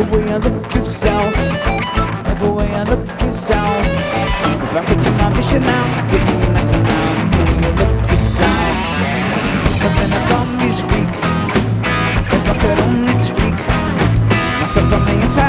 way I look is south. Every way I look is south. Back to my vision now. Give me a nice amount. The way I look is south. Something about me is weak. If I could only tweak myself from the inside.